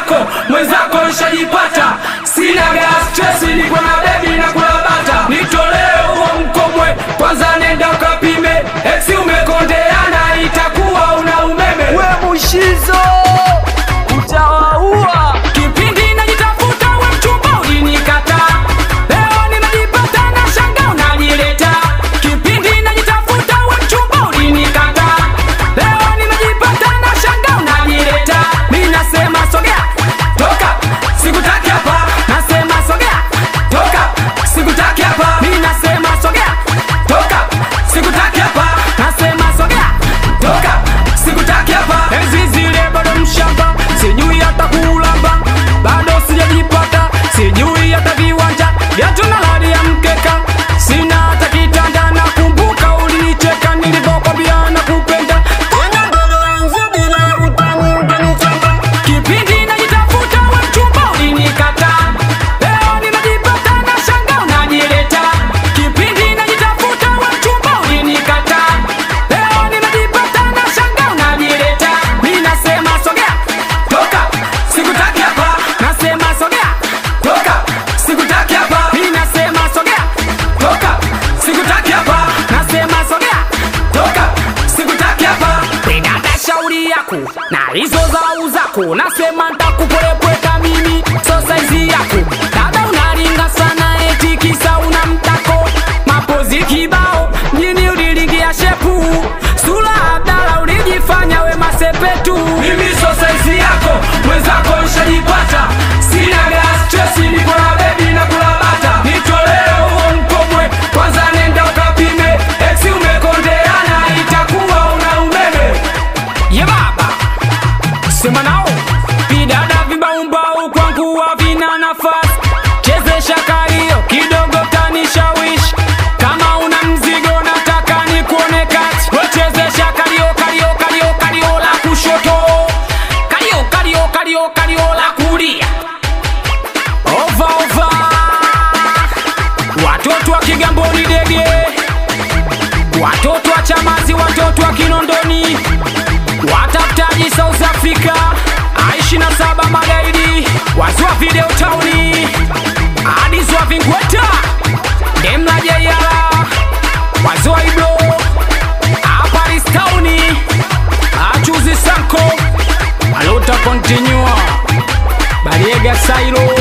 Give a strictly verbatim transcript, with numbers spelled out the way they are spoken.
yako mwenzako nishajipata. Sina gas stress niko na baby na kula bata. Nitolee huo mkomwe kwanza nenda ukapime. Ex umekondeana itakuwa una umeme. We Mushizo utawaua. Kipindi najitafuta we mchumba ulinikata. Leo nimejipata na shanga unanileta. Kipindi najitafuta we mchumba ulinikata. Leo nimejipata na shanga unanileta. Mimi nasema sogea, toka, sikutaki hapa. Nasema sogea, toka, sikutaki hapa. Mimi nasema sogea, toka, sikutaki hapa. Nasema sogea, toka, sikutaki hapa. Enzi zile bado mshamba, sijui hata kulamba. Bado sijajipata, sijui hata viwanja. Viatu na hali ya mkeka, sina hata kitanda. Nakumbuka ulinicheka nilipokwambia nakupenda. Kipindi najitafuta we mchumba ulinikata. Leo nimejipata na shanga unanileta. Kipindi najitafuta we mchumba ulinikata. Leo nimejipata na shanga unanileta. Mimi nasema sogea, toka, sikutaki hapa. Nasema sogea, toka, sikutaki hapa. Mimi nasema sogea, toka, sikutaki hapa. Nasema sogea, toka, sikutaki hapa. Dada shauri yako na hizo zau zako. Nasema nitakupolepweka mimi so size yako. Dada unaringa sana eti kisa una mtako. Mapozi kibao mjini ulilingia shepu. Sula Abdala ulijifanya we masepetu. Mimi so size yako mwenzako nishajipata. Sina gas stress niko na baby na kula bata. Nitolee huo mkomwe kwanza nenda ukapime. Ex umekondeana itakuwa una umeme. Ye baba sema nao vidada vibaumbau kwangu havina nafasi. Chezesha kario kidogo tanishawishi. Kama una mzigo nataka nikuone kati. Wechezesha kario kario kario kario la kushoto. Kario kario kario kario la kulia. Ova ova watoto wa Kigamboni dege. Watoto wa Chamazi, watoto wa Kinondoni. Watafutaji South Africa aishi na saba magaidi. Wazua video tauni adizwa vingweta. Demla jayala wazua iblo Aparis tauni. Achuzi sanko alota continua Bariega Sairo